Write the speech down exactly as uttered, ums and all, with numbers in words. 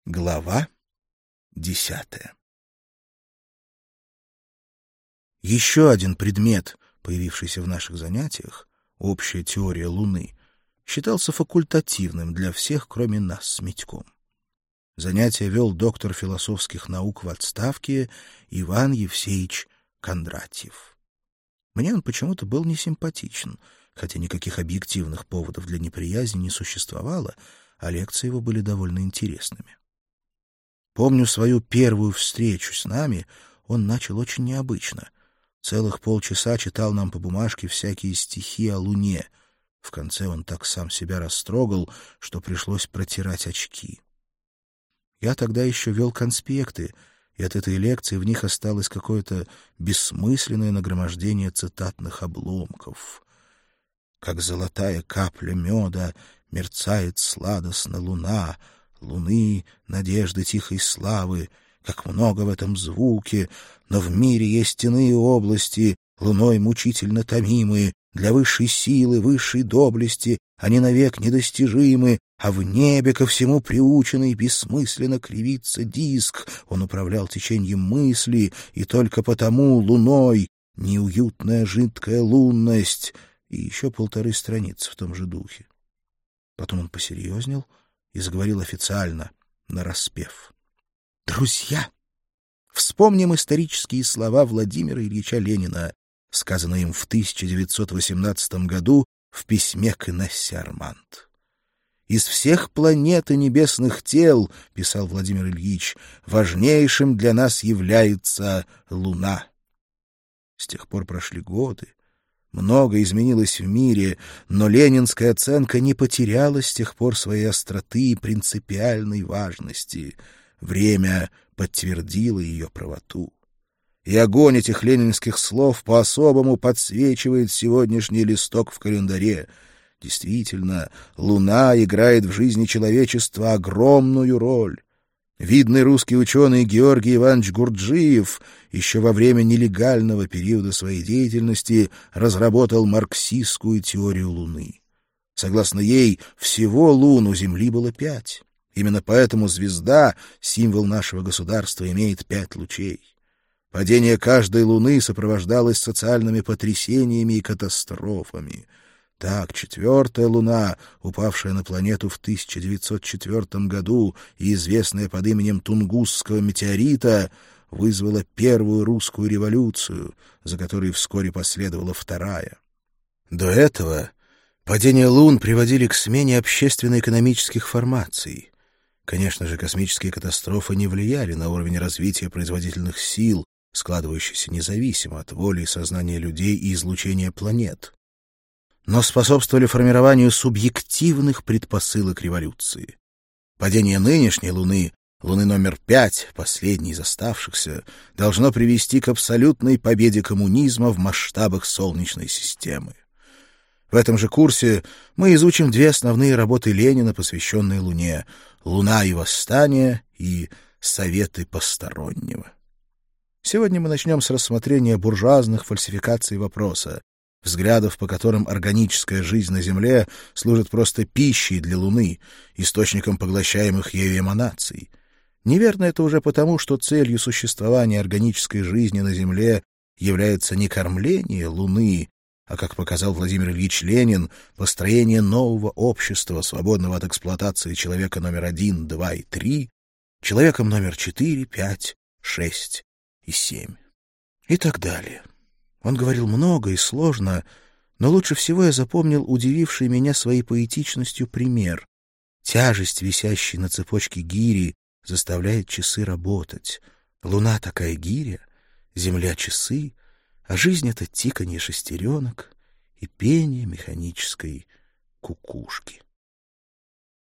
Глава десятая. Еще один предмет, появившийся в наших занятиях, общая теория Луны, считался факультативным для всех, кроме нас с Митьком. Занятия вел доктор философских наук в отставке Иван Евсеевич Кондратьев. Мне он почему-то был несимпатичен, хотя никаких объективных поводов для неприязни не существовало, а лекции его были довольно интересными. Помню свою первую встречу с нами, он начал очень необычно. Целых полчаса читал нам по бумажке всякие стихи о Луне. В конце он так сам себя растрогал, что пришлось протирать очки. Я тогда еще вел конспекты, и от этой лекции в них осталось какое-то бессмысленное нагромождение цитатных обломков. «Как золотая капля меда мерцает сладостно луна, луны, надежды тихой славы, как много в этом звуке, но в мире есть иные области, луной мучительно томимые, для высшей силы, высшей доблести, они навек недостижимы, а в небе ко всему приученный бессмысленно кривится диск, он управлял течением мысли, и только потому луной неуютная жидкая лунность», и еще полторы страницы в том же духе. Потом он посерьезнел и заговорил официально, нараспев. «Друзья, вспомним исторические слова Владимира Ильича Ленина, сказанные им в тысяча девятьсот восемнадцатом году в письме к Инессе Арманд. «Из всех планет и небесных тел, — писал Владимир Ильич, — важнейшим для нас является Луна». С тех пор прошли годы. Многое изменилось в мире, но ленинская оценка не потеряла с тех пор своей остроты и принципиальной важности. Время подтвердило ее правоту. И огонь этих ленинских слов по-особому подсвечивает сегодняшний листок в календаре. Действительно, Луна играет в жизни человечества огромную роль. Видный русский ученый Георгий Иванович Гурджиев еще во время нелегального периода своей деятельности разработал марксистскую теорию Луны. Согласно ей, всего лун у Земли было пять. Именно поэтому звезда, символ нашего государства, имеет пять лучей. Падение каждой луны сопровождалось социальными потрясениями и катастрофами. Так, четвертая луна, упавшая на планету в тысяча девятьсот четвёртом году и известная под именем Тунгусского метеорита, вызвала первую русскую революцию, за которой вскоре последовала вторая. До этого падения лун приводили к смене общественно-экономических формаций. Конечно же, космические катастрофы не влияли на уровень развития производительных сил, складывающийся независимо от воли и сознания людей и излучения планет, но способствовали формированию субъективных предпосылок революции. Падение нынешней Луны, Луны номер пять, последней из оставшихся, должно привести к абсолютной победе коммунизма в масштабах Солнечной системы. В этом же курсе мы изучим две основные работы Ленина, посвященные Луне: «Луна и восстание» и «Советы постороннего». Сегодня мы начнем с рассмотрения буржуазных фальсификаций вопроса, взглядов, по которым органическая жизнь на Земле служит просто пищей для Луны, источником поглощаемых ею эманаций. Неверно это уже потому, что целью существования органической жизни на Земле является не кормление Луны, а, как показал Владимир Ильич Ленин, построение нового общества, свободного от эксплуатации человека номер один, два и три, человеком номер четыре, пять, шесть и семь. И так далее. Он говорил много и сложно, но лучше всего я запомнил удививший меня своей поэтичностью пример. Тяжесть, висящей на цепочке гири, заставляет часы работать. Луна такая гиря, Земля — часы, а жизнь — это тиканье шестеренок и пение механической кукушки.